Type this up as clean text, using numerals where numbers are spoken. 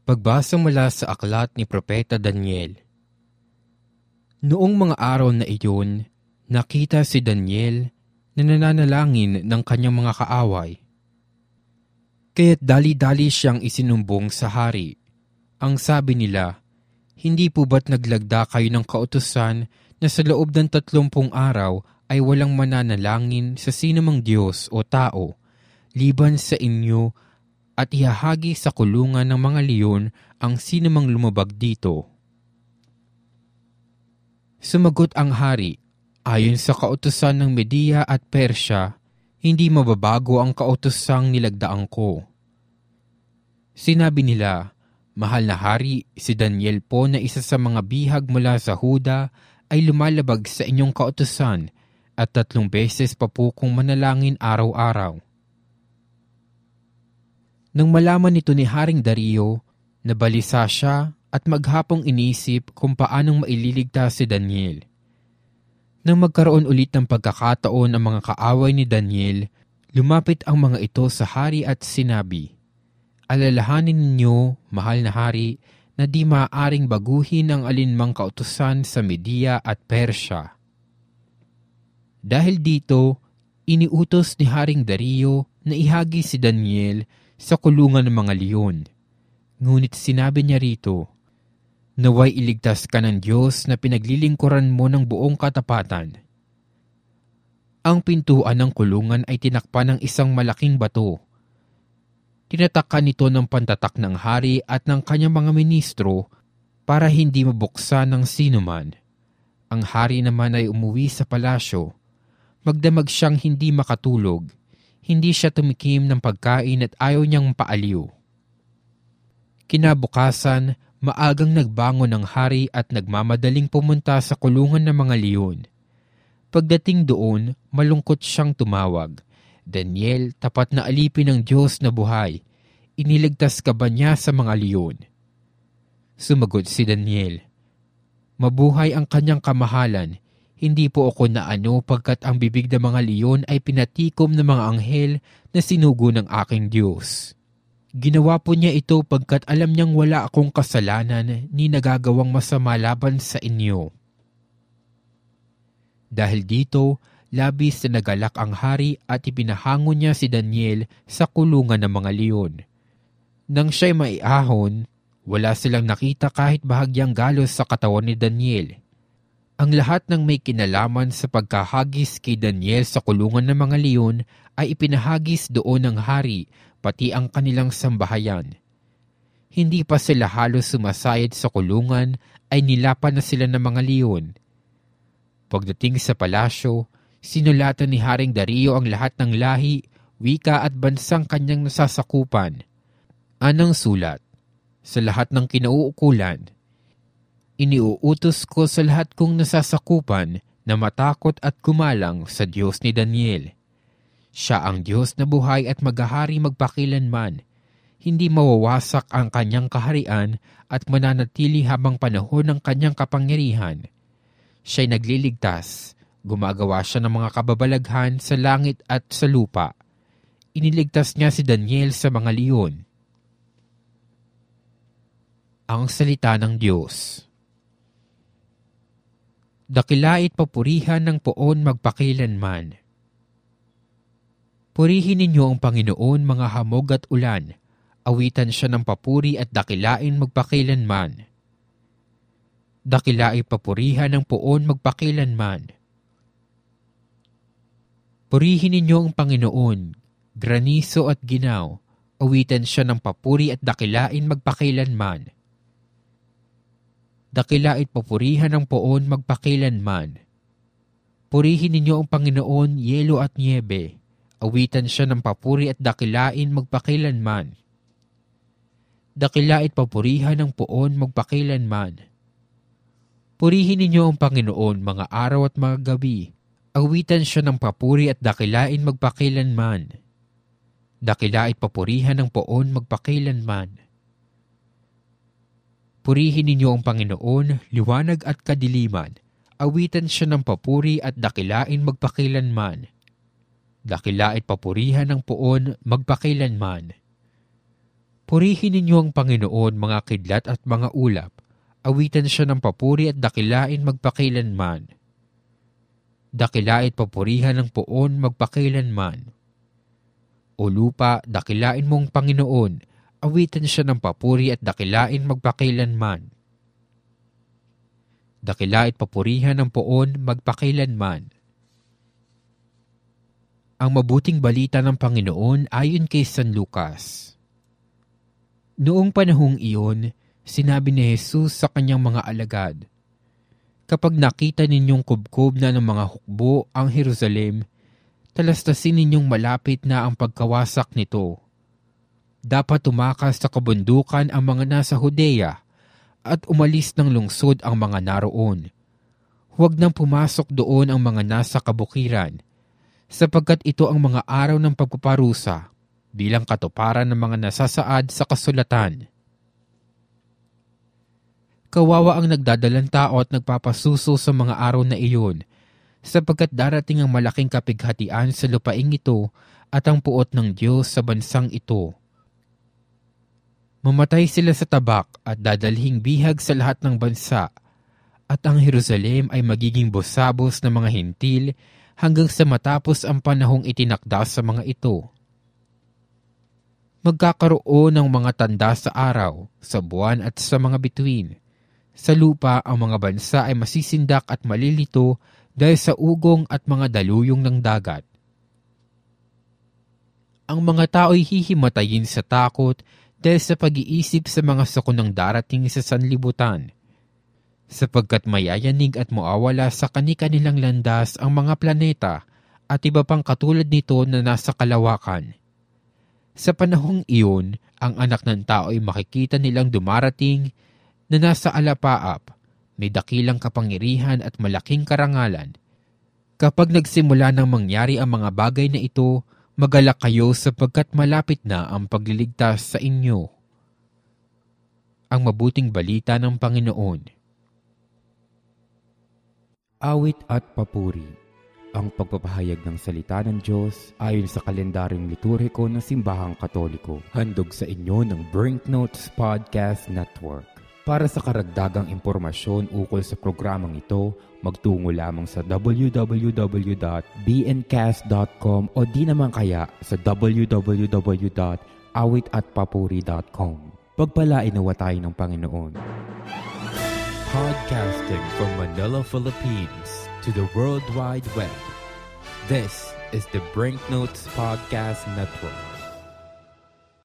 Pagbasa mula sa aklat ni Propeta Daniel. Noong mga araw na iyon, nakita si Daniel na nananalangin ng kanyang mga kaaway. Kaya't dali-dali siyang isinumbong sa hari. Ang sabi nila, "Hindi po ba't naglagda kayo ng kautusan na sa loob ng 30 araw ay walang mananalangin sa sinumang Diyos o tao, liban sa inyo, at ihahagi sa kulungan ng mga leon ang sinumang lumabag dito?" Sumagot ang hari, "Ayon sa kautusan ng Media at Persya, hindi mababago ang kautusang nilagdaan ko." Sinabi nila, "Mahal na hari, si Daniel po na isa sa mga bihag mula sa Huda ay lumalabag sa inyong kautusan at 3 beses pa po kung manalangin araw-araw." Nang malaman nito ni Haring Dario, nabalisa siya at maghapong inisip kung paanong maililigtas si Daniel. Nang magkaroon ulit ng pagkakataon ang mga kaaway ni Daniel, lumapit ang mga ito sa hari at sinabi, "Alalahanin ninyo, mahal na hari, na di maaaring baguhin ang alinmang kautusan sa Media at Persya." Dahil dito, iniutos ni Haring Dario na ihagi si Daniel sa kulungan ng mga leon. Ngunit sinabi niya rito, "Naway iligtas ka ng Diyos na pinaglilingkuran mo ng buong katapatan." Ang pintuan ng kulungan ay tinakpan ng isang malaking bato. Tinatakan nito ng pantatak ng hari at ng kanyang mga ministro para hindi mabuksan ng sinuman. Ang hari naman ay umuwi sa palasyo. Magdamag siyang hindi makatulog. Hindi siya tumikim ng pagkain at ayaw niyang paaliw. Kinabukasan, maagang nagbangon ang hari at nagmamadaling pumunta sa kulungan ng mga leon. Pagdating doon, malungkot siyang tumawag, "Daniel, tapat na alipin ng Diyos na buhay, iniligtas ka ba niya sa mga leon?" Sumagot si Daniel, "Mabuhay ang kanyang kamahalan. Hindi po ako naano pagkat ang bibig ng mga leon ay pinatikom ng mga anghel na sinugo ng aking Diyos. Ginawa po niya ito pagkat alam niyang wala akong kasalanan ni nagagawang masama laban sa inyo." Dahil dito, labis na nagalak ang hari at ipinahango niya si Daniel sa kulungan ng mga leon. Nang siya'y maiahon, wala silang nakita kahit bahagyang galos sa katawan ni Daniel. Ang lahat ng may kinalaman sa pagkahagis kay Daniel sa kulungan ng mga leon ay ipinahagis doon ng hari, pati ang kanilang sambahayan. Hindi pa sila halos sumasayad sa kulungan ay nilapan na sila ng mga leon. Pagdating sa palasyo, sinulatan ni Haring Dario ang lahat ng lahi, wika at bansang kanyang nasasakupan. Anong sulat? Sa lahat ng kinauukulan, iniuutos ko sa lahat kong nasasakupan na matakot at gumalang sa Diyos ni Daniel. Siya ang Diyos na buhay at maghahari magpakilanman. Hindi mawawasak ang kanyang kaharian at mananatili habang panahon ng kanyang kapangyarihan. Siya'y nagliligtas. Gumagawa siya ng mga kababalaghan sa langit at sa lupa. Iniligtas niya si Daniel sa mga leon. Ang salita ng Diyos. Dakilait papurihan ng poon magpakilanman. Purihin ninyo ang Panginoon, mga hamog at ulan. Awitan siya ng papuri at dakilain magpakilanman. Dakilait papurihan ng poon magpakilanman. Purihin ninyo ang Panginoon, graniso at ginaw. Awitan siya ng papuri at dakilain magpakilanman. Dakilait papurihan ng poon magpakilanman. Purihin ninyo ang Panginoon, yelo at niebe. Awitan siya ng papuri at dakilain magpakilanman. Dakilait papurihan ng poon magpakilanman. Purihin ninyo ang Panginoon mga araw at mga gabi. Awitan siya ng papuri at dakilain magpakilanman. Dakilait papurihan ng poon magpakilanman. Purihin ninyo ang Panginoon, liwanag at kadiliman. Awitan siya ng papuri at dakilain magpakilanman. Dakilait papurihan ng poon magpakilanman. Purihin ninyo ang Panginoon, mga kidlat at mga ulap. Awitan siya ng papuri at dakilain magpakailanman. Dakilain papurihan ng poon magpakailanman. O lupa, dakilain mong Panginoon. Awitan siya ng papuri at dakilain magpakailanman. Dakilain papurihan ng poon magpakailanman. Ang mabuting balita ng Panginoon ayon kay San Lucas. Noong panahong iyon, sinabi ni Jesus sa kanyang mga alagad, "Kapag nakita ninyong kubkob na ng mga hukbo ang Jerusalem, talastasin ninyong malapit na ang pagkawasak nito. Dapat tumakas sa kabundukan ang mga nasa Judea at umalis ng lungsod ang mga naroon. Huwag nang pumasok doon ang mga nasa kabukiran, sapagkat ito ang mga araw ng pagpaparusa bilang katuparan ng mga nasasaad sa kasulatan. Kawawa ang nagdadalang tao at nagpapasuso sa mga araw na iyon, sapagkat darating ang malaking kapighatian sa lupaing ito at ang puot ng Diyos sa bansang ito. Mamatay sila sa tabak at dadalhing bihag sa lahat ng bansa, at ang Jerusalem ay magiging bosabos ng mga hentil hanggang sa matapos ang panahong itinakda sa mga ito. Magkakaroon ng mga tanda sa araw, sa buwan at sa mga bituin. Sa lupa, ang mga bansa ay masisindak at malilito dahil sa ugong at mga daluyong ng dagat. Ang mga tao'y hihimatayin sa takot dahil sa pag-iisip sa mga sakunang darating sa sanlibutan, sapagkat mayayanig at mawawala sa kani-kanilang landas ang mga planeta at iba pang katulad nito na nasa kalawakan. Sa panahong iyon, ang anak ng tao ay makikita nilang dumarating na nasa alapaap, may dakilang kapangyarihan at malaking karangalan. Kapag nagsimula nang mangyari ang mga bagay na ito, magalak kayo sapagkat malapit na ang pagliligtas sa inyo. Ang mabuting balita ng Panginoon. Awit at papuri. Ang pagpapahayag ng salita ng Diyos ayon sa kalendaryong liturhiko ng Simbahang Katoliko. Handog sa inyo ng Brinknotes Podcast Network. Para sa karagdagang impormasyon ukol sa programang ito, magtungo lamang sa www.bncast.com o di naman kaya sa www.awitatpapuri.com. Pagpalain nawa tayo ng Panginoon. Podcasting from Manila, Philippines to the World Wide Web. This is the Brinknotes Podcast Network.